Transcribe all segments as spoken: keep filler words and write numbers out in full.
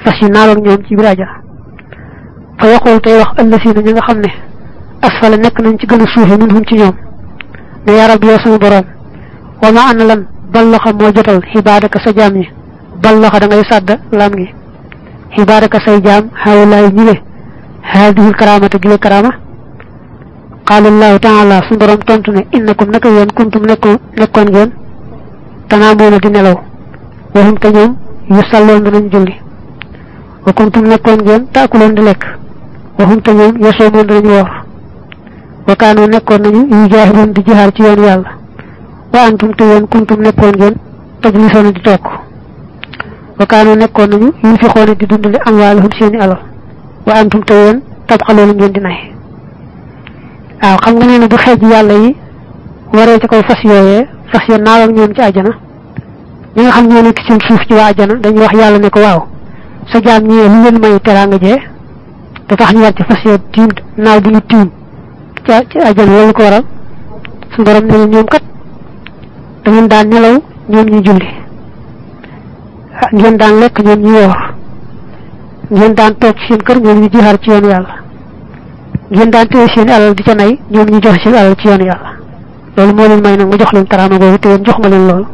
fas yi naal ak ñoom ci biir àjjana fa yaqul tay wax allazina ñi nga xam ne asfala nekk nañ ci gën a suufe minhum ci ñoom ne ya rabbi yow sama borom wa ma ana lan ballaxa moo jotal xibaadaka sa jaam ñi ballaxa da ngay sàdd lam gi xibaadaka say jaam xawlaay ñi le haadihil karamata gile karama qaala allahu taala suñu borom tontu ne innakum naka yéen kuntum nekkoon nekkoon ngeen tanaamoona di nelaw waxum te ñoom yu salloon danañ julli wa kuntum nekkoon ngeen taakuloon di lekk waxum te ñoom yasoomoon danañ woor wa kaanoo nekkoon nañu yu jaahiroon di jihaar ci yoon yàlla wa antum te yéen kuntum nekkoon ngeen tajlisoona di toog wa kaanoo nekkoon nañu yu fi xoone di dundale amwaalahum seeni alal wa antum te yéen tabxaloona ngeen di nay waaw xam nga nee na bu xeej yàlla yi waree ci kaw fas yooyee fas ya naaw ak ñoom ci àjjana ñi nga xam ñoo nekk seen suuf ci waa àjjana dañuy wax yàlla ne ko waaw sa jaam ñi lu leen may teraanga jee te tax ñu war ci fas ya tiim naaw bi ñu tiim ci ci àjjana loolu ko waral suñu borom ne ñoom kat da ngeen daan nelaw ñoom ñu julli ngeen daan lekk ñoom ñu woor ngeen daan toog ci seen kër ñoom ñu jihaar ci yoonu yàlla ngeen daan téye seen alal di ca nay ñoom ñu jox seen alal ci yoonu yàlla loolu moo leen may nag mu jox leen taraama boobu te yéen jox ma leen loolu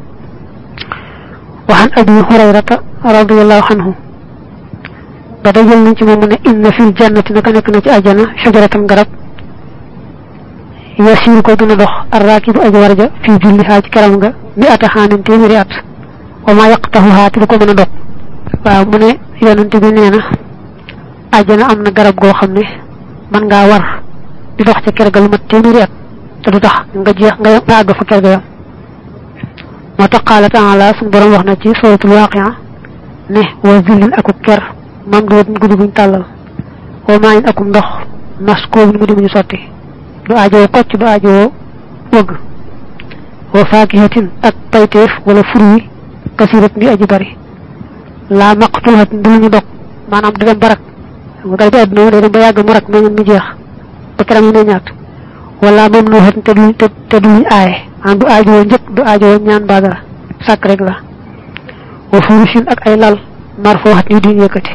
waxan abi hurayrata radiyallahu anhu ba dajal nañ ci moom mu ne inna fil jannati naka nekk na ci àjjana shajaratan garab yasiru ko dina dox arrakibu aji warja fii jullihaa ci karam nga mi ata xaanin téeméeri at wa ma yaqtahuhaa te du ko mën a dog waaw mu ne yonante bi nee na àjjana am na garab goo xam ne man ngaa war di dox ca kër ga lu mat téeméeri at te du tax nga jeex nga nga àgg fa kër ga yam moo tax qaala taala suñu borom wax na ci suratul waaqia ne wa zillin akub ker mam doot mu guddi buñ tàllal wa maayin akum ndox maskoob mu di muñu sotti du aajoo kocc du aajoo wëgg wa faakihatin ak payteef wala fruit kasirat bi aji bari laa maqtuhatin du lu ñu dog maanaam di dem barak nga garab bi àdduna day dem ba yàgg mu rak mais mu jeex ba keram yi ne ñaat wala moom nu xat te duñ te duñ aaye maanaam du aajoo njëkk du aajoo ñaan ba dara sàkk rek la wa furushin ak ay lal marfooxat yu diñ yëkkati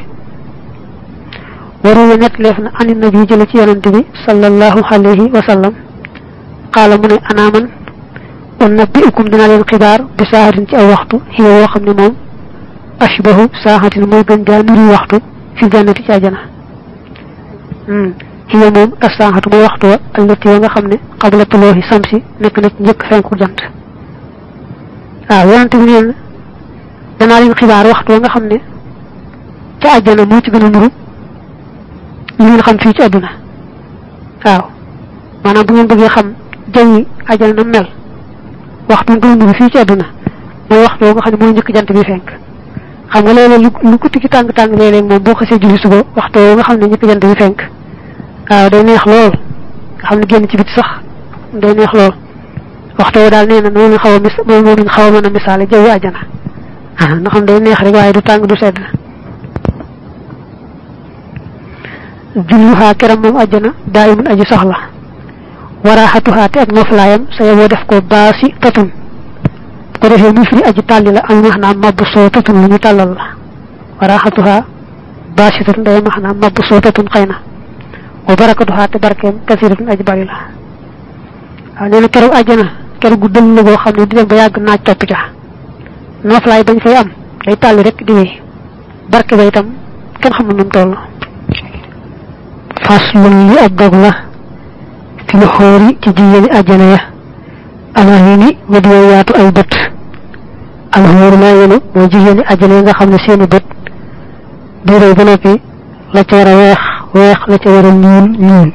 waru net leef na ani nabi jële ci yonante bi sallallahu alayhi wa sallam qaala mu ne ana man unabbiukum dina leen xibaar bi saahatin ci aw waxtu xiya woo xam ne moom ashbahu saahatin mooy gën gaa nuri waxtu fi jannati ci àjjana xiya moom as-saahatu mooy waxtu wa allati wa nga xam ne qabla tuloohi samsi nekk na ci njëkk fenku jant waaw yonante bi neen danaa leen xibaar waxtu wa nga xam ne ca àjjana moo ci gën a nuru li ngeen xam fii ci àdduna waaw maanaam bu ngeen bëggee xam jawwi àjjana na mel waxtu nga nuru fii ci àdduna mooy waxtu nga xam ne mooy njëkk jant bi fenk xam nga léeg-léeg lu ko tikki tàng tàng léeg-léeg moom boo xasee julli suba waxtu nga xam ne njëkk jant bi fenk waaw day neex lool nga xam ne génn ci biti sax day neex lool waxtu daal nee na moom la xaw a mis moom moom lañ xaw a mën a misaale jawwi àjjana nga xam day neex rek waaye du tàng du sedd julluhaa keram moom àjjana daayimun aji sax la waraaxatuhaa te ak noflaayam sa yeboo def ko baasi tatun bu ko defee muy firi aji tàlli la am maanaam mabbu soo tatun lu ñu tàllal la waraaxatuhaa baasi tatun day maanaam mabbu soo tatun xëy na wa barakatuhaa te barkeem kasiratun aji bari la waaw nee na keroog àjjana keroog gu dëll la goo xam ne di dem ba yàgg naaj topp ca noflaay bañ fay am day tàlli rek di wéy barke ba itam kenn xamul nu mu toll faslun li ab dog la fi xoori ci jigéeni àjjana ya alahini ma di yaatu ay bët alxóoru maa yenu mooy jigéeni àjjana yi nga xam ne seeni bët di rëy ba noppi la ca war a weex weex la ca war a ñuul ñuul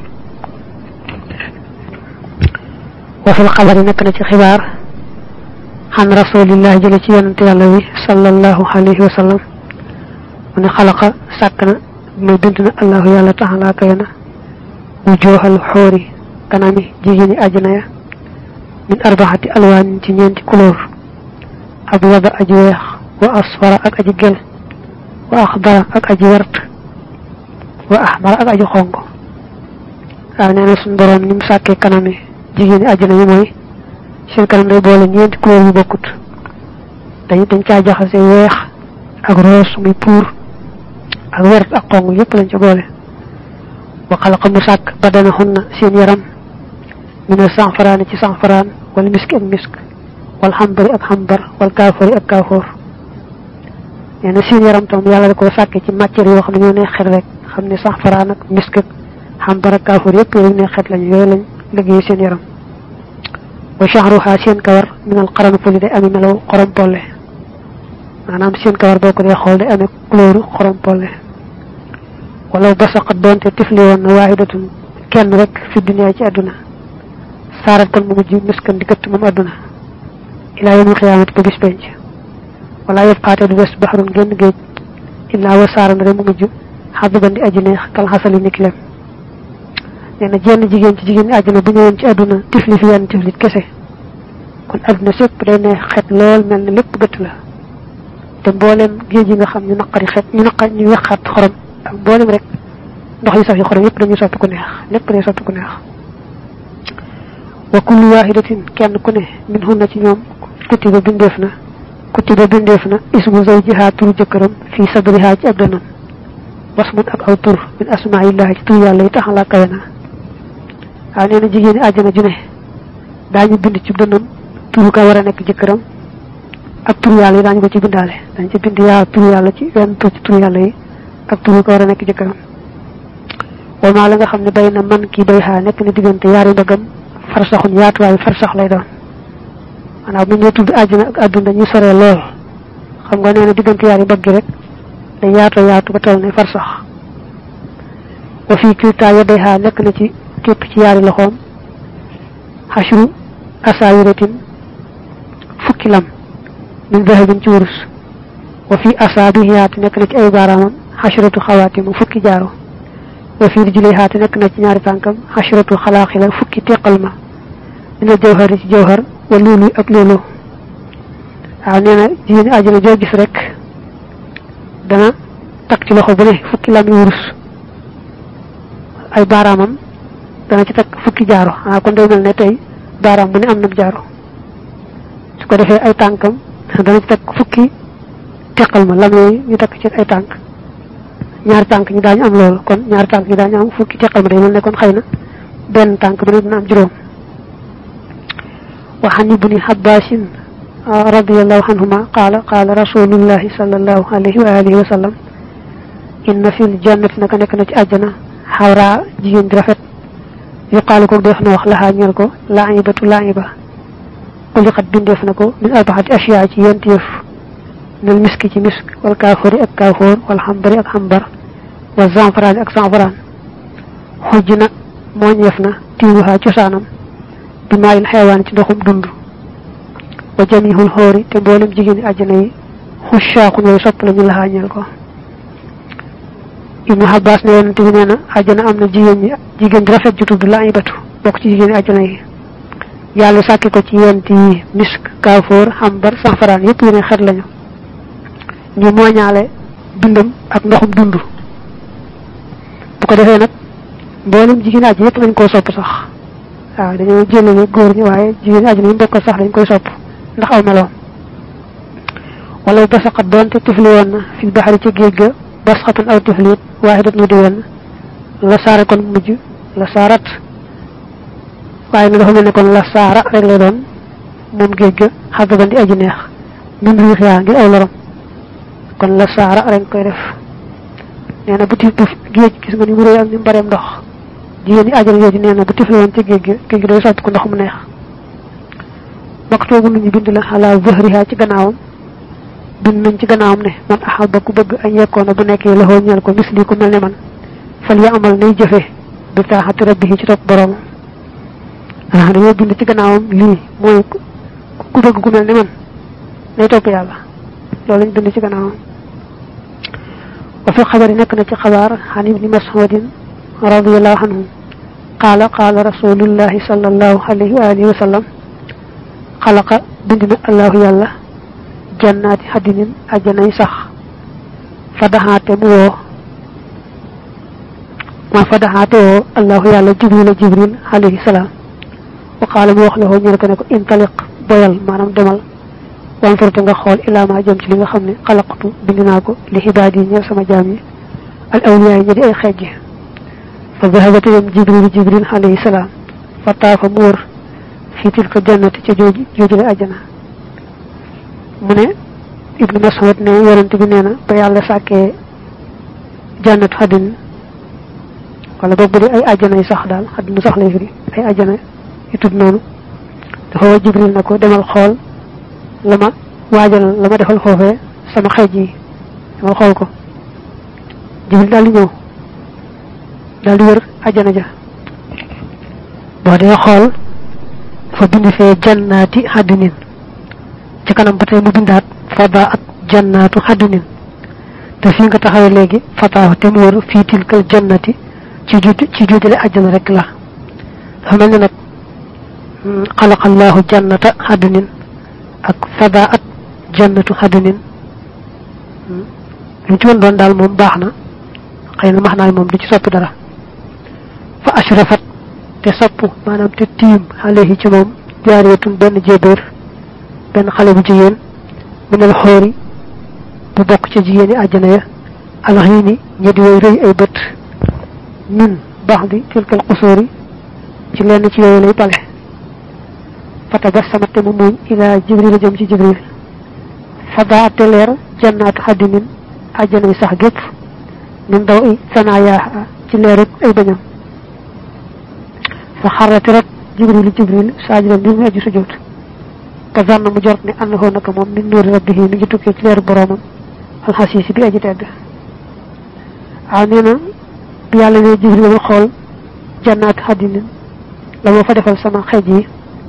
wa fil xabari nekk na ci xibaar xan rasulillahi jële ci yonante yàlla wi sallallahu alayhi wa sallam mu ne xalaqa sàkk na mooy bind na allahu yàlla taala kay na wujuhal xoori kanami jigéeni àjjana ya min arbaxati alwaanin ci ñeenti couleur abwada aji weex wa asfara ak aji gel wa axdara ak aji wert wa ahmara ak aji xonq waaw nee na suñu borom ni mu sàkkee kanami jigéeni àjjana yi mooy seen kanam day boole ñeenti couleur yu bokkut dañ dañ caa jaxase weex ak rose muy pour ak wert ak xong yépp lañ ci boole wa khalaqa musak badanahunna seen yaram min as-sanfaran ci sanfaran wal misk ak misk wal hambar ak hambar wal kafir ak kafur yana seen yaram tam yalla da ko sakke ci matière yo xamne ñoo neex xet rek xamne sanfaran ak misk ak hambar ak kafur yépp ñu neex xet lañ yoy lañ liggéey seen yaram wa shahruha seen kawar min al-qaran fu day ami melaw xorom polle manam seen kawar boko day xol day amé couleur xorom polle wala basaqat donte tifli won wahidatun kenn rek fi dunya ci aduna sarat kon mu mujj miskan di kat mom aduna ila yawm qiyamah ko bis penc wala yafqata du west bahrun genn geej illa wa saran rek mu mujj hadaban di ajine kal hasali niklem neena jenn jigen ci jigen aduna bu ñewon ci aduna tifli fi yan tifli kesse kon aduna sepp day neex xet lool melni lepp gëtt la te mbolem geej yi nga xam ñu naqari xet ñu naqar ñu waxat xorom ak mbolem rek ndox yi sax yu xorom yépp dañu soppi ku neex lepp day soppi ku neex wa kullu wahidatin kenn ku ne min hunna ci ñoom kutiba bindefna kutiba bindefna ismu zawjiha tur jëkëram fi sadriha ci abdanam wasmun ak aw tur min asma'illah ci tur yalla ta'ala kayna aneena jigéen aljana ju ne dañu bind ci dënam turu ka wara nek jëkëram ak tur yalla dañu ko ci bindalé dañ ci bind ya tur yalla ci ben tur ci tur yalla yi ak turu ka wara nek jëkëram wa ma la nga xamne bayna man ki bayha nek ni digënté yaari mbagam farsaxun yaatuwaay farsax lay doon maanaam bu ñu tudd àjjana ak àdduna ñu sore lool xam nga nee na diggante yaari mbagg rek day yaatu yaatu ba toll ne farsax wa fii kiltaa yadayha nekk na ci képp ci yaari loxoom xashru asaawiratin fukki lam min dahabin ci wurus wa fii asaabihiyaati nekk na ci ay baaraamam xashratu xawaatimu fukki jaaro wa fi rijliha nek na ci ñaari tankam hashratu khalaqila fukki teqal ma dina jawhar ci jawhar wa lulu ak lulu a neena jigeen aljana jo gis rek dana tak ci loxo bu ne fukki lam wurus ay baramam dana ci tak fukki jaaro a kon day melne tay baram bu ne am na jaaro su ko defé ay tankam dana ci tak fukki teqal ma lam ñu tak ci ay tank ñaar tank ñi dañu am lool kon ñaar tank ñi dañu am fukki teqal day melne kon xeyna ben tank bu dina am juroom wa han ibn habbas radiyallahu anhuma qala qala rasulullah sallallahu alayhi wa alihi wa sallam inna fil jannati naka nek na ci aljana hawra jigen di rafet yuqalu ko def na wax la ñal ko la'ibatu la'iba ko xat bindef nako min arba'ati ashiya ci yentef nal miski ci misk wal kafuri ak kafur wal hambari ak hambar wal zanfaran ak zanfaran hujna mo ñefna tiwuha ciosanam bi mayil xewan ci doxum dund wa jamihul hori te bolum jigéen aljana yi xushaqu ñoy sopp lañu la ñal ko ibnu habbas ne yonent bi neena aljana amna jigéen ñi jigéen rafet ju tuddu laibatu bok ci jigéen aljana yi yalla sakki ko ci yenti misk kafur hambar zanfaran yépp yene xet lañu ñu moñalé dundum ak ndoxum dundu bu ko defé nak mbolum jigéen aji yépp lañ ko sopp sax waaw dañu jëlé goor ñi waye jigéen aji ñu bokk sax dañ koy sopp ndax aw melo wala basaqat donte tifli won fi bahari ci geej ga basqatan aw tiflit wahidat nu di won la sara kon mujj la sarat waye na dafa melni kon la sara rek lay doon mom geej ga xadaban di aji neex ñun li xiya ngir aw lorom kon la sara rek koy def neena bu tif geej gis nga ni mu reey ak ni mbarem ndox jigéen ni ajal yooju neena bu tifli won ci geej ga geej gi day sopp ko ndox mu neex waxtu bu ñu bind la ala zahriha ci gannaawam bind nañ ci gannaawam ne man ahabba ku bëgg ay yakkoona bu nekkee la ñal ko misli ku melne man fal ya amal nay jëfé bi taxati rabbihi ci top borom ah dañu bind ci gannaawam li moy ku bëgg ku melne man nay top yalla loolu lañ bind ci gannaawam wa fi khabari nek na ci xabar han ibn mas'ud radiyallahu anhu qala qala rasulullah sallallahu alayhi wa alihi wa sallam khalaqa bindina allah yalla jannati hadinin ajanay sax fadahate mu wo ma fadahate wo allah yalla jibril jibril alayhi salam wa qala mu wax lahu ñu ko ne ko intaliq boyal manam demal wan furte nga xol ila ma jëm ci li nga xamne khalaqtu bindina ko li ibadi ñe sama jami al awliya ñi di ay xejj fa dhahabat jibril jibril alayhi salam fa tafa mur fi tilka jannati ci joji joji la aljana mune ibnu mas'ud ne yaronte bi neena ba yalla saké jannat hadin wala bobu di ay aljana yi sax dal hadin sax lay firi ay aljana yi tud nonu dafa jibril nako demal xol lama wajal lama defal fofé sama xejji dama xol ko jibril dal ñew dal di wër aljana ja bo de xol fa bind fe jannati hadinin ci kanam batay mu bindat fadaat jannatu hadinin te fi nga taxaw legi fata te mu wër fi tilkal jannati ci judi ci judile aljana rek la xamal ni nak khalaqa allah jannata hadinin ak fadaat jannatu hadinin ñu ci won doon dal mom baxna xeyna maxna mom du ci soppi dara fa ashrafat te soppu manam te tim alayhi ci mom jaariyatun ben jébeur ben xalé bu jigen min al khori bu bok ci jigeni aljana ya al hini ñi di way reuy ay beut min baxdi tilkal qusuri ci lenn ci yoy lay palé fata bassama te mu muñ ila jibril jëm ci jibril fada te leer jannatu hadinin aljana sax gep min daw i sanaya ci leer ay bañam fa xarrat jibril jibril sajida bi mu aji sujud ka zanna mu jort ni annahu naka mom min nur rabbihi mi ngi tukke ci leer boromam al hasis bi aji tedd amina bi yalla ne jibril xol jannat hadin la mo fa defal sama xej yi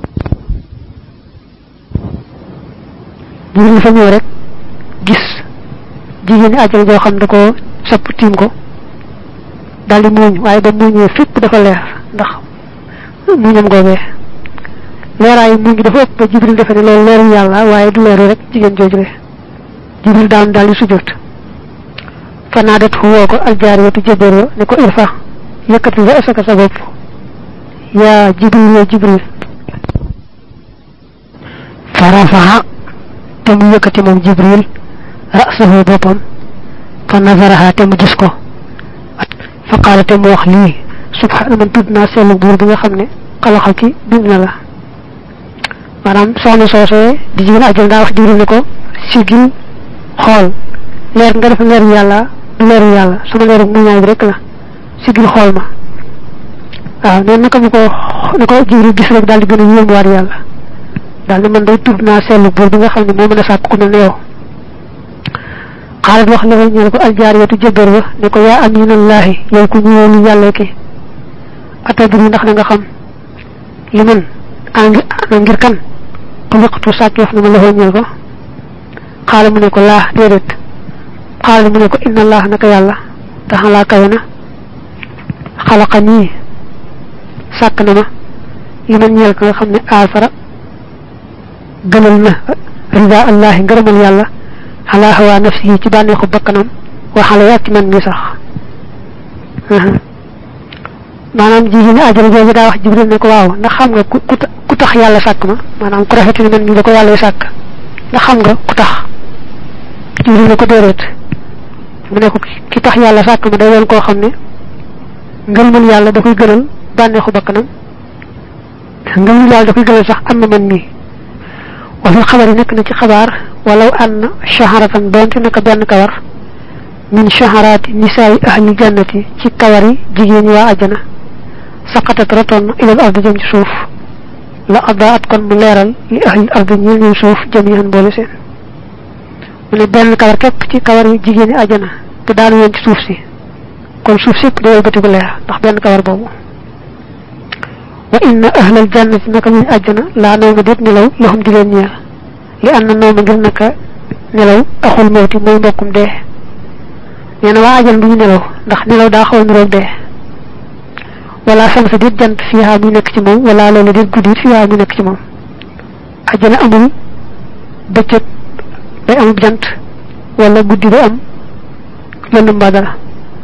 jibril fa ñew rek gis jigéen aljana jo xam da ko sopp tim ko dal di muñ waye ba muñé fépp dafa leer ndax muñam gogé leeray mu ngi dafa ëpp jibril dafa ne loolu leeru yàlla waaye du leeru rek jigéen jooju le jibril daan daal di sujjóot fanaadat fu woo ko aljaariyatu jabaro ne ko irfa yëkkati nga asaka sa bopp yaa jibril ya jibril farafaha te mu yëkkati moom jibril ra'sahu boppam fa nazaraha te mu gis ko fa qaala te mu wax lii subhana man tudd naa seetlu buur bi nga xam ne xalaxal ci bind na la manam soxna sosé di jigéen aljana da wax jibril ne ko sigil xol leer nga def leer yalla du leer yalla sama leer mu ñaay rek la sigil xol ma ah non naka mu ko ne ko jibril gis rek dal di gëna yëm war yalla dal di man day tudd naa seetlu buur bi nga xam ne moo mën a sàkk ku mel ne yow xaalat wax ne ñu ko aljaariyatu jëbër ba ne ko yaa aminallahi yow ku ñëwul yàlla ki atadri ndax nga xam li man angi ngir kan ko waxtu sàkk yof na ma la ñël ko xaala mu ne ko laa déedéet xaala mu ne ko inna allah naka yàlla taxala kayna xalaqani sàkk na ma li man ñeel ko nga xam ne aasara gënal na rida allah ngërëmal yàlla ala hawa nafsihi ci bànneexu bakkanam waxala yaa ci man mi sax maanaam jigéen ajal jooju daa wax jibril ne ko waaw ndax xam nga ku tax yàlla sàkk ma maanaam ku rafet ni man mi da ko yàlla sàkk ndax xam nga ku tax jibril ne ko déedéet mu ne ko ki tax yàlla sàkk ma day doon koo xam ne ngërëmal yàlla da koy gënal bànneexu bakkanam ngërëmal yàlla da koy gënal sax am na man mi wa fi xabar yi nekk na ci xabaar walaw anna shaharatan donte naka benn kawar min shaharati nisa'i ahli jannati ci kawari jigéen waa ajana saqatat raton ila al-ard jëm ci suuf la adaat kon mu leeral li ahli al-ard ñi ñu suuf jami'an boole seen mu ne benn kawar képp ci kawari jigéen ajana te daanu woon ci suuf si kon suuf sépp day bëti bu leer ndax benn kawar boobu wa inna ahli al-jannati naka ñu ajana la nawma det nelaw lahum di leen ñeel li anna nawma ngir naka nelaw axul mawti mooy mbokkum dee neena waa ajal du nelaw ndax nelaw daa xaw niroog dee wala samsa dit jant fiha muy nekk ci moom wala loolu dit guddi fiha muy nekk ci moom ajana amul bëccëg day am jant wala guddi day am lëndëm ba dara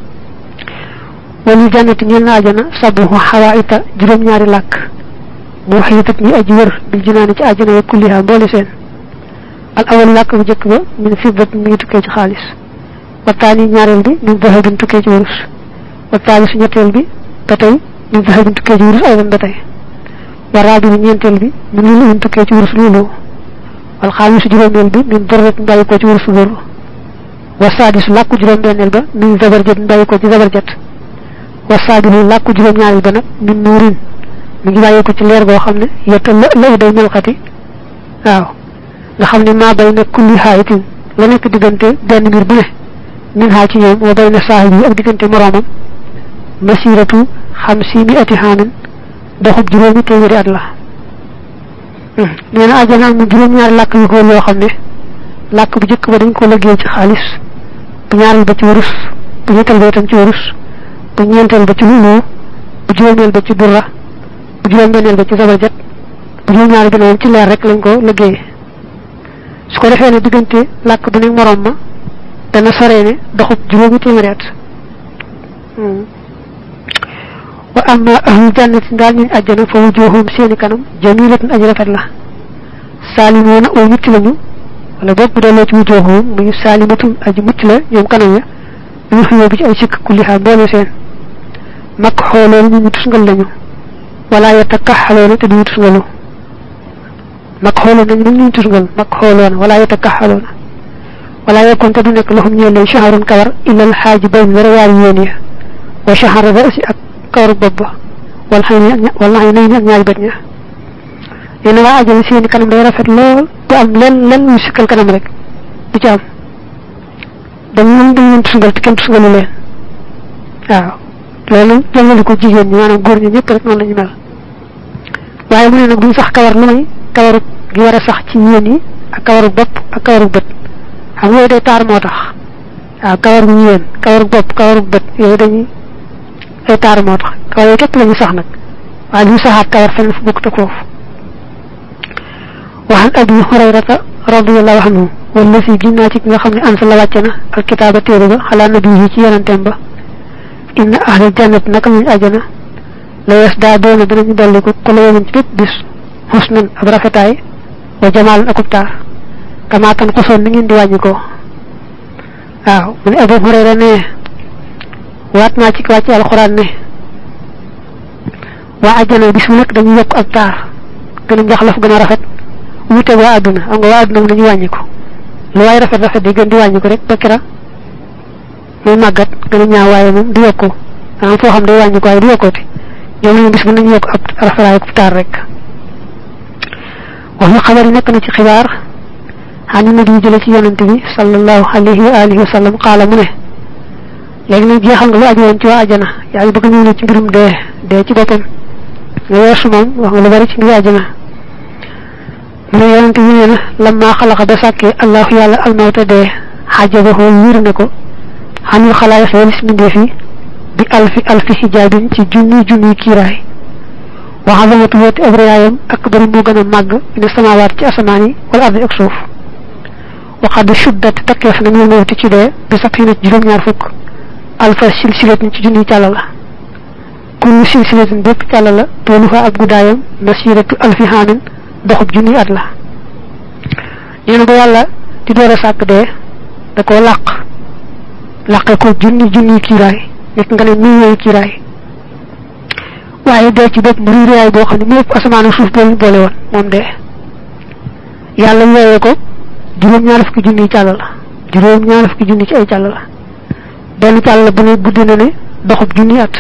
wali jannati ñeel na ajana sabuhu hawaita juróom ñaari làkk mu xiitat ñi aji wër bil jinaani ci ajana ya kulliha mboole seen al awal làkk bu jëkk ba min fiddat mi ngi tukkee ci xaalis wa tani ñaarel bi min dahabin tukkee ci wurus wa tani su ñettel bi batay min dahabin tukkee ci wurus aydan batay wa rabi ñentel bi min lu tukkee ci wurus lulu wal khamis juróomel bi min darrat mbay ko ci wurus lulu wa sadis lakku juróom bennel ba min zabarjat mbay ko ci zabarjat wa sadihu lakku juróom ñaarel ba nak min nurin mi ngi bàyyi ko ci leer goo xam ne yetta la day melxati waaw nga xam ne maa bay na kulli xaayitin la nekk diggante benn mbir bu ne min xaa ci ñoom wa bay na saahibi ak diggante moroomam masiratu xamsiini ati xaamin doxub juróomi téeméeri at la nee na àjjana am na juróom ñaari làkk yu xool yoo xam ne làkk bu jëkk ba dañ ko liggéey ci xaalis bu ñaareel ba ci wurus bu ñetteel ba itam ci wurus bu ñeenteel ba ci lulu bu juróomeel ba ci durra bu juróom benneel ba ci zabarjat bu juróom ñaari bi ci leer rek lañ ko liggéey su ko defee ne diggante làkk bu nekk morom ma dana soree ne doxub juróomi téeméeri at wa amma ahlu jannati daal ñu àjjana fa wujuhum seeni kanam jamilatun aji rafet la salimuna o mucc lañu wala bopp delloo ci wujuhum muy salimatun aji mucc la ñoom kanam ya ñu xiyoo bi ci ay sikk kulli xaal mboole seen mak xooloon ñu ñu tusngal lañu wala yatakahhaluna te duñu tusngalu mak xooloon nañu ñu tusngal mak xooloon wala yatakahhaluna wala yakun te du nekk lahum ñeel shahrun kawar illa al hajibin wa rawar yéniya wa shahr ra'si ak kawar bopp wal hayni wal hayni ak ñaari bët ña yéen waa ajal seen kanam day rafet lool du am len len ñu sikkal kanam rek du ci am dañu dañu tusngal te kenn tusngalu leen waaw loolu jëngale ko jigéen ñi maanaam góor ñi ñëpp rek noonu lañu mel waaye mu ne nag duñ sax kawar lu may kawaru gi war a sax ci yéen yi ak kawaru bopp ak kawaru bët xam nga day taar moo tax waaw kawaru yéen kawaru bopp kawaru bët yooyu dañuy ay taar moo tax kawar yooyu képp lañu sax nag waaye duñ saxaat kawar fenn fu bokk te foofu waxan abi hurayrata radiyallahu anhu wala si ginnaa ci nga xam ne ansa la wàcce na al kitaaba téere ba xalaa nabi yi ci yonentem ba inna ahlal jannat naka ñu ajana la yasdaaduna dinañu dolliku ko la yewon ci bépp bis husnan ab rafetaay wa jamaalan akub taar kama tan xosoon ni ngeen di wàññi ko waaw mu ne Abu Hurayra ne waat naa ci wàcc alquran ne waa ajana bis mu nekk dañu yokk ab taar gën a njaxlaf gën a rafet wuute waa àdduna am nga waa àdduna mu dañu wàññi ko lu waay rafet rafet di gën di wàññi ko rek ba kira muy màggat gën a ñaaw waaye moom di yokku am foo xam day wàññi ko waaye di yokkooti ñoom ñu bis bu nañu yokk ab rafetaay ak taar rek wax na xabar yi nekk na ci xibaar xani nabi jële ci yonante bi sallallahu alayhi wa alihi wa sallam qaala mu ne léegi nag jeexal nga lu aju woon ci waa ajana yaa ngi bëgg ñëw ne ci mbirum dee dee ci boppam nga weesu moom wax nga lu bari ci mbir ajana mu ne yonante bi nee na lamma xalaqa ba sàkkee allahu yàlla almawta dee xajabahu wiir ne ko xanul xalaay xeelis mbindeef yi bi alfi alfi xijaabin ci junni junni kiiraay wa azamatu wati abriyaayam akbar moo gën a màgg ina samawaat ci asamaan yi wala ardi ak suuf wa qad shuddat takkeef na ñu mawti ci dee bi sapina ci juróom ñaar fukk alfa silsilatin ci junni càlla la kullu silsilatin bépp càlla la toolufa ab guddaayam masiratu alfi xaamin doxub junni at la nee na ba yàlla di door a sàkk dee da koo làq làqe ko junni junni kiiraay nekk nga ne million kiiraay waaye dee ci bopp mu riiraay boo xam ne mu ëpp asamaan ak suuf boole boole woon moom dee yàlla yooyee ko juróom ñaar fukki junni càll la juróom ñaar fukki junni ci ay càll la benn càll bu ne guddi na ne doxub junni at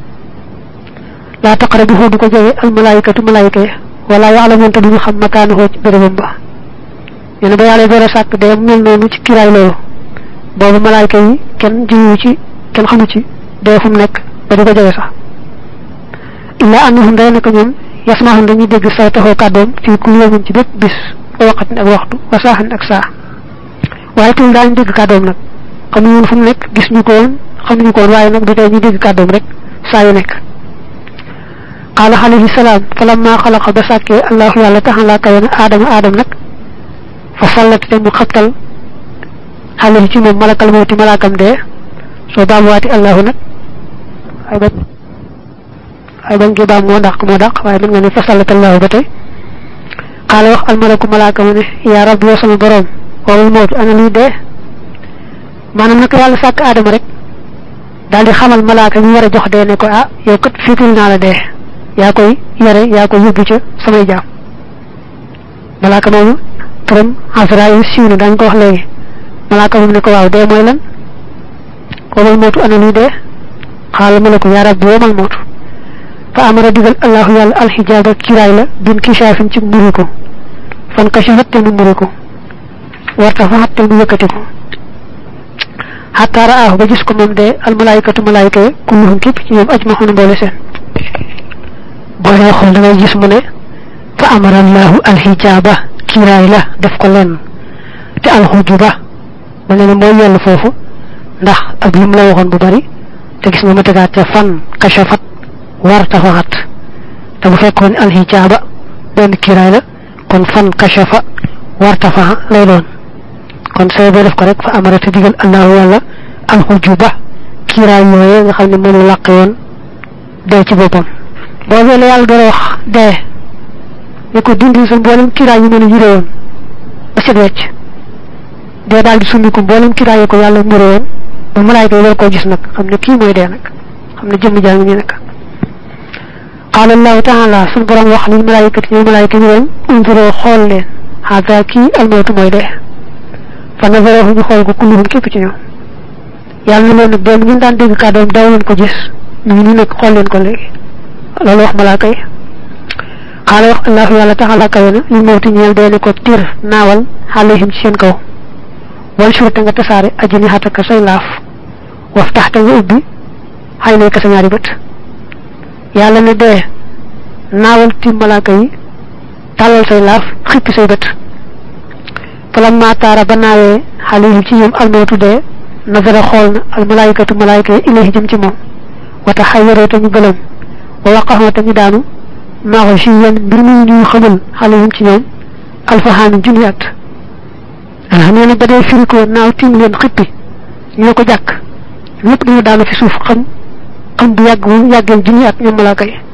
laa taqrabuhu du ko jege al malaayikatu malaayika ya wala yaalamoon te duñu xam makaanahoo ci bérébam ba nee na ba yàlla door a sàkk dee mu mel noonu ci kiiraay loolu boobu malaayika yi kenn jiwu ci kenn xamu ci dee fu mu nekk ba du ko jege sax illa annahum day naka ñoom yasmahun dañuy dégg sawtaxoo kàddoom fii kulli yawmin ci bépp bis wa waqatin ak waxtu wa saaxan ak saa waaye tul daañu dégg kàddoom nag xamuñu woon fu mu nekk gis ñu ko woon xamuñu ko woon waaye nag du tey ñu dégg kàddoom rek saa yu nekk qaala alayhi salaam falamma xalaqa ba sàkkee allahu yàlla taxalaa kawe na aadama aadam nag fa sallat te mu xabtal xale ci moom malakal mawti malakam dee soo baamuwaati allahu nag ay ba ay bañ gi baam moo dàq moo dàq waaye mën nga ne fa sallat allahu ba tey xaala wax almalaku malaaka ma ne yaa rabbi yow sama borom wowul mawtu ana luy dee manam nak yalla sak adama rek dal di xamal malaaka ñu wara jox de ne ko ah yow kat fitul na la de ya koy yare ya ko yobbu ci samay jaam malaaka mom turam Azraïl siwna dañ ko wax legi malaaka mom ne ko waaw de moy lan ko wal motu ana ni de xala malaku ya rabbi wa mal motu fa amara digal allah yalla al hijaba kiray la bin kishafin ci muriko fan kashafat te muriko warta fa hatta mu yëkëti ko hatta ra'ahu ba gis ko mom de al malaikatu malaika kulluhum kep ci ñoom ajmahun boole seen bo lay xol da ngay gis mu ne fa amara allah al hijaba kiray la def ko len te al hujuba mo ne mo yell fofu ndax ak lim la waxon bu bari te gis nga ma tegaat ca fan kashafat warta fa hat te bu fekkon al hijaba ben kiray la kon fan kashafa warta fa lay doon kon sey bo def ko rek fa amara te digal allah wala al hujuba kiray moy nga xamne mo laq won de ci bopam bo wele yalla do wax de ni ko dindi sun bolam kiray yu mëna yiré won ba ci wécc de dal di sunni ko bolam kiray ko yalla mu reewon ba malaika wal ko gis nak xamne ki moy de nak xamne jëm jang ni nak qala allah ta'ala sun borom wax ni malaika ni malaika ni won unzuru xol leen hada ki al mawtu moy de fa nazarahu ñu xol ko kulluhum kep ci ñoo yalla leen do ñu daan dégg kadoom daw leen ko gis ñu ni nak xol leen ko legi lolu wax malaaka yi qala wax allah yalla ta'ala kayena li mawtu ñeel de ko tir nawal alayhim ci seen kaw wal shurta nga tassare ajini hataka say laaf waftahta nga ubbi hayne ka sa ñaari bët yalla ne de nawal tim malaaka yi talal say laaf xippi say bët falamma tara banawe halayhim ci ñoom almawtu de nazara xolna al malaikatu malaika ilayhi jëm ci mom wata hayyara ta ñu gëlëm wa waqahu ta ñu daanu ma shi yan bir ñu ñu xamal halayhim ci ñoom alfahan juniyat neena ba day firi ko naaw tim leen xippi ñu ko jakk ñepp dañu daanu ci suuf xam xam bu yagg yaggal juniyat ñoom malaika yi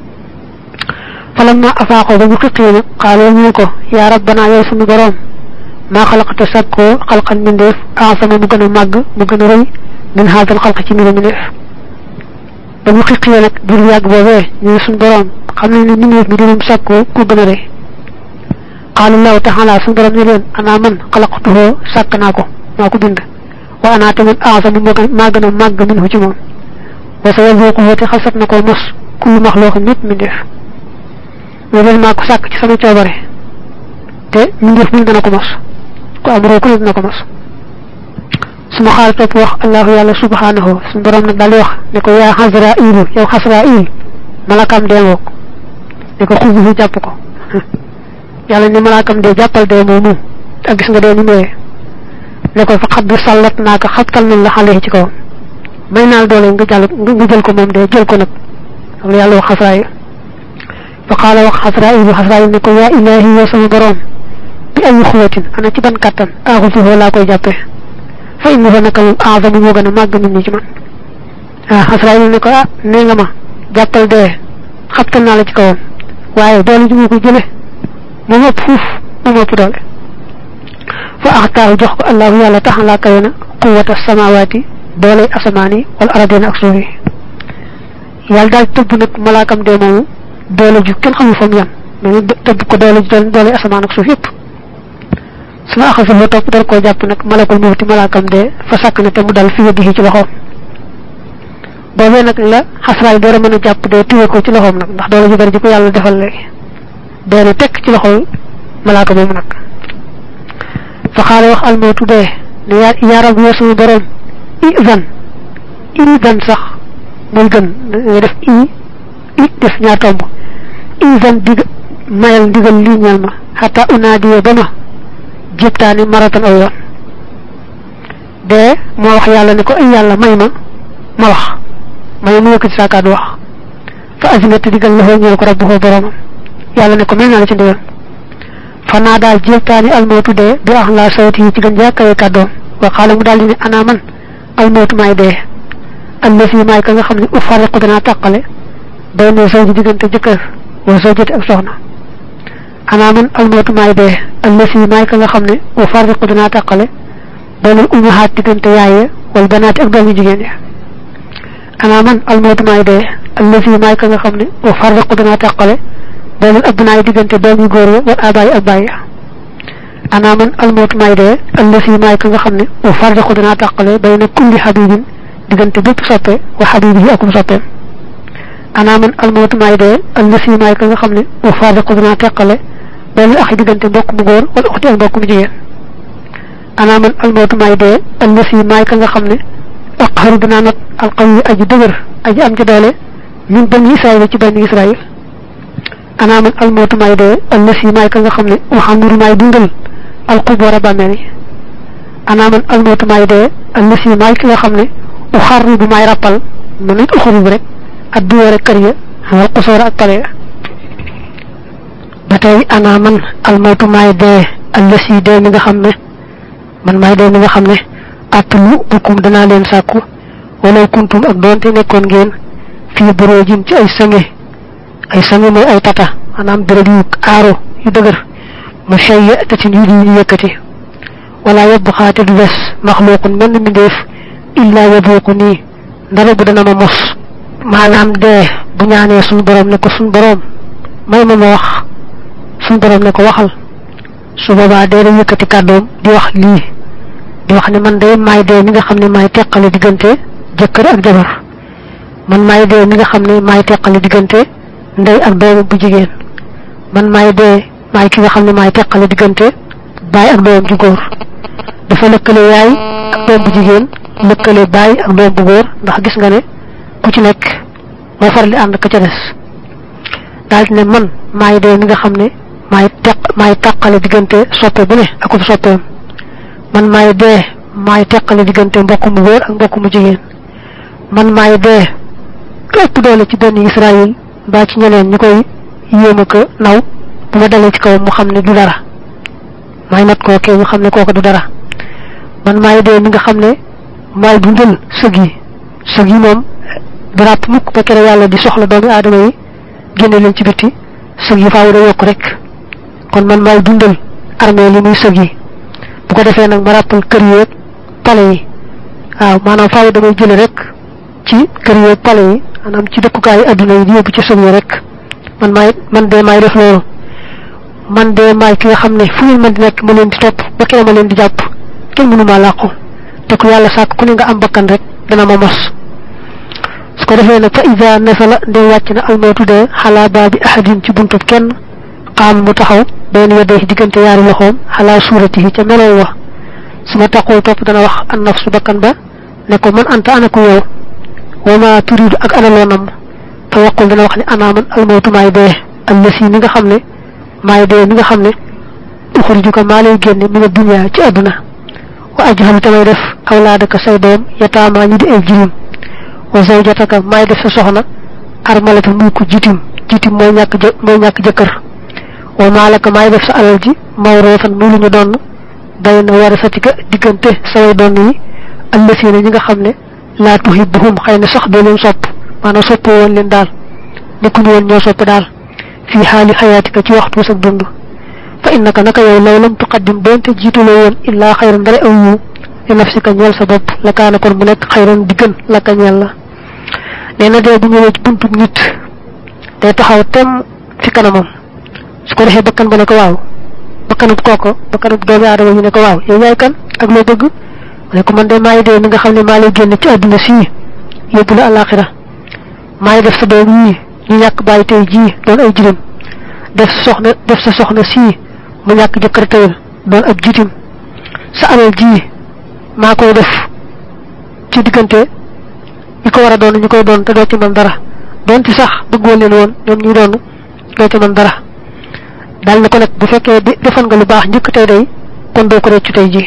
falamma afaqo ba ñu xixina qala ñu ko ya rabbana ya sunu borom ma khalaqta sakko khalqan min def a'zama mu gëna mag mu gëna reuy min hadal khalq ci mi min def ba ñu xixina nak bir yagg bobé ñu sunu borom xamna ni ni mi dinum sakko ku gëna reuy qala allah ta'ala sunu borom ni len ana man khalaqtuhu sakna ko mako bind wa ana tamit a'zamu ma gëna mag min ci mom wa sayazuqu wa khasatna ko mus kullu makhluq nit mi def wala ma ko sak ci sama ciobare te ñu def ñu dana ko mos ko am ro ko dina ko mos suma xal top wax allah yalla subhanahu sun borom nak dal wax ne ko ya hazra'il yow hazra'il malakam de wok ne ko xubu japp ko yalla ni malakam de jappal de momu ak gis nga de ni me ne ko fa xad sallat naka xatal min la xale ci kaw may naal doole nga jall nga jël ko mom de jël ko nak yalla wax hazra'il فقال وحسرائيل حسرائيل نكو يا إلهي وسم برام بأي خوة أنا تبان كتن أغفه لا كو جابه فإنه نكو أعظم وغن ماغ من نجمان حسرائيل نكو نيغما جابل ده خبتنا لجكو waaye doole ji ko jëlé mo ñop fuf mo ñop doole fa axtaahu jox ko allah yalla taxala kayena quwwata samawati doole asmani wal ardina ak suufi yalla dal tubb nak malakam de momu doole ju kenn xamul fam yam mais tëbb ko doole ju doole asamaan ak suuf yépp suma axasu ho topp dal ko jàpp nag malakul mawti malakam de fa sàkk na te mu dal fi yëddi ci loxoom boobee nag la xasraay door a mën a jàpp de tuwe ko ci loxoom nag ndax doole ju bari ji ko yàlla defal léegi doole tekk ci loxol malaka boobu nag fa xaala wax almawtu de ne yaa rab yoo suñu borom izan izan sax muy gën nga def i i def ñaar tomb izan dig mayal ndigal li ñal ma hatta unaadiye ba ma jëptaani maratan aw yoon de moo wax yàlla ne ko ay yàlla may ma ma wax may mu yëkkati saa kàddu wax fa azinat digal la ñeel ko rabbuhu boromam yàlla ne ko may naa la ci ndigal fa naa daal jëptaani almawtu de bi wax laa sawti ci gën jàkkawe kàddoom wa xaala mu daal di ne ana man almawtu maay dee allafi maay ka nga xam ne ufarriqu danaa tàqale day ne soo ji diggante jëkkër wa soo jëte ak soxna ana man almawtu maay dee allafi maay ka nga xam ne ufarriqu danaa tàqale baynal ummahaat diggante yaay wal banaati ak doomi jigéen ya ana man al mawtu may dee allazi may ka nga xam ne wa farraqu dana tàqale baynal abnaay diggante doomi góor ya wal abaay ak baay ya ana man al mawtu may dee allazi may ka nga xam ne wa farraqu dana tàqale bayna kulli habibin diggante bépp soppe wa habibihi akum soppeem ana man al mawtu may dee allazi may ka nga xam ne wa farraqu dana tàqale baynal axi diggante mbokk mu góor wala uxti ak mbokk mu jigéen ana man al mawtu may dee allazi may ka nga xam ne aqharu dana not al qawi aji dëgër aji am ci doole min bani israil ci bani israil ana man al mawtu may dee allazi may ka nga xam ne waxamuru may dundal al qubura bàmmeel ana man al mawtu may dee allazi may ki nga xam ne uxarri bu may rappal mën nañ uxarri bu rek ak duwar kër ya wal qusura ak pale ba tey ana man al mawtu may dee allazi dee mi nga xam ne man may dee mi nga xam ne atlu bukum dana leen sàkku wala kuntum ak doonte nekkoon ngeen fii buroojin ci ay sange ay sange mooy ay tata maanaam dërëb yu aaro yu dëgër mu shayya tatin yu di yëkkati wala yebb xaate du des maxluuqun mel ni mbindeef illaa yabuuqu nii ndara bu dana ma mos maanaam dee bu ñaanee suñu borom ne ko suñu borom may ma ma wax suñu borom ne ko waxal su boobaa dee da yëkkati kàddoom di wax lii di wax ne man day may dee mi nga xam ne may teqale diggante jëkkër ak jabar man may dee mi nga xam ne may teqale diggante ndey ak doom bu jigéen man may dee may ki nga xam ne may teqale diggante baay ak doom ju góor dafa lëkkale yaay ak doom bu jigéen lëkkale baay ak doom bu góor ndax gis nga ne ku ci nekk moo faral di ànd ka ca des daal di ne man may dee mi nga xam ne may teq may teqale diggante soppe bu ne akub soppeem man may dee may teqale diggante mbokk mu góor ak mbokk mu jigéen man may dee ëpp doole ci benn Israël mbaa ci ñeneen ñu koy yéem a ko naw bu ma dalee ci kaw mu xam ne du dara may nat kookee ñu xam ne kooku du dara man may dee mi nga xam ne may dundal sëg yi sëg yi moom du ràpp mukk ba kere yàlla di soxla doomi aadama yi génne leen ci bitti sëg yi faaw da yokk rek kon man may dundal armée li muy sëg yi bu ko defee nag ma ràppal kër yeeg pale yi waaw maanaam faaw damay jële rek ci kër yeeg pale yi maanaam ci dëkkukaay adduna yi di yóbbu ci sëg yi rek man maay man de maay def loolu man de maay ki nga xam ne fu ngeen mën di nekk ma leen di topp ba kee ma leen di jàpp kenn mënu maa làqu te ku yàlla sàkk ku ne nga am bakkan rek dana ma mos su ko defee nag fa ida nasala ndee wàcc na almawtu dee xalaa baabi ahadin ci buntub kenn qaam mu taxaw benn yedday diggante yaari loxoom xalaa suuratihi ca melow wa su ma taqul topp dana wax an nafsu bakkan ba ne ko man anta ana ku yow wa ma turidu ak ana loo nam fa yaqul dana wax ne ana man almawtu maay dee allasi mi nga xam ne maay dee mi nga xam ne uxrijuka maa lay génne mina dunya ci àdduna wa ajhal tamay def awlaadaka say doom yataamaa ñu di ay jirim wa zawjataka maay def sa soxna armalata muy ko jitim jitim mooy ñàkk jë mooy ñàkk jëkkër wa maalaka maay def sa alal ji mawroofan muy lu ñu doon bayna warasatika diggante samay doon yi allasiina ñi nga xam ne laa tuhibbuhum xëy na sax doo leen sopp maanaam sopp woon leen daal nekkuñu woon ñoo sopp daal fii xaali xayaatika ci waxtu sa dund fa innaka naka yow law lam tuqaddim doonte jiituloo woon illaa xayran dara aw yiw li nafsika ñeel sa bopp la kaana kon mu nekk xayran di gën la ka ñeel la nee na dee bu ñëwee ci buntub nit day taxaw tem fi kanamam su ko defee bakkan ba ne ko waaw bakkanub kooko bakkanub doomi aadama ñu ne ko waaw yow yaay kan ak loo bëgg mu ne ko man de maay dee mi nga xam ne maa lay génn ci àdduna sii yóbbu la alaxira maay def sa doom yii ñu ñàkk bàyyi tey jii doon ay jirim def sa soxna def sa soxna sii mu ñàkk jëkkër tey doon ab jitim sa alal ji maa koy def ci diggante ñi ko war a doon ñu koy doon te doo ci mën dara doon ci sax bëggoon leen woon ñoom ñuy doon doo ci mën dara daal na ko nag bu fekkee defal nga lu baax njëkk tey day kon doo ko reccu tey ji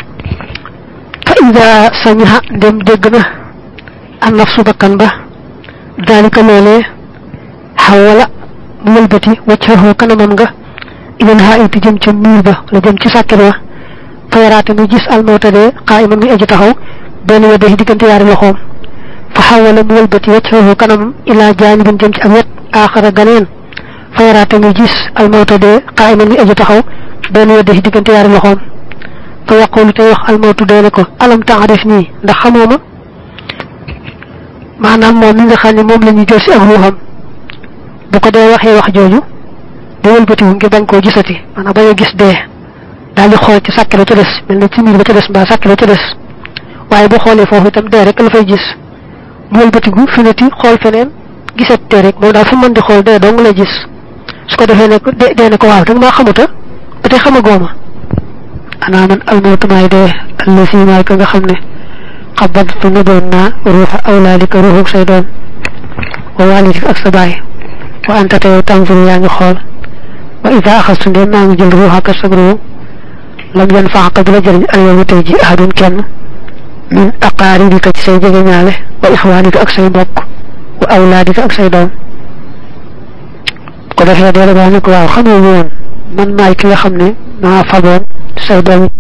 fa ida samiha dem dégg na an nafsu bakkan ba dalika loolee xawala mu wëlbati waccaxoo kanamam nga ilal haa'iti jëm ca miir ba la jëm ci sàkkir wa fayaraate muy gis almawta dee qaa'iman muy aji taxaw benn yedday diggante yaari loxoom fa xawala mu wëlbati waccaxoo kanamam ilaa jaanibin jëm ci ak wet aaxara ganeen fayaraate muy gis almawta dee qaa'iman muy aji taxaw benn yedday diggante yaari loxoom fa yaqulu tay wax al mawtu dee ko alam ta'rif nii ndax xamoo ma maanaam moom mi nga xam ne moom la ñu jël si ak ruuxam bu ko dee waxee wax jooju day wëlbatiwu ngir bañ koo gisati maanaam bañ a gis dee daal di xool ci sàkke la ca des mel na ci miir ba ca des mbaa sàkke la ca des waaye bu xoolee foofu itam dee rek la fay gis mu wëlbatiku finati xool feneen gisat dee rek moom daal fu mën di xool dee dong lay gis su ko defee ne ko dee ne ko waaw danga maa xamuta ba tey xamagooma ana man almawtu maay dee allasi maay ko nga xam ne xabadtu nëboon naa ruuxa awlaalika ruuxuk say doom wa waalidika ak sa baay wa anta teew tanzuru yaa ngi xool wa ida axastu ndeen maa ngi jël ruuxaka sa ruu lam yan faxaka du la jëriñ alyawma tey ji ahadun kenn min aqaaribika ci say jege ñaale wa ixwaanika ak say mbokk wa awlaadika ak say doom ko defee dee la baa ne ko waaw xamoo woon man maay ki nga xam ne maa faboon say doom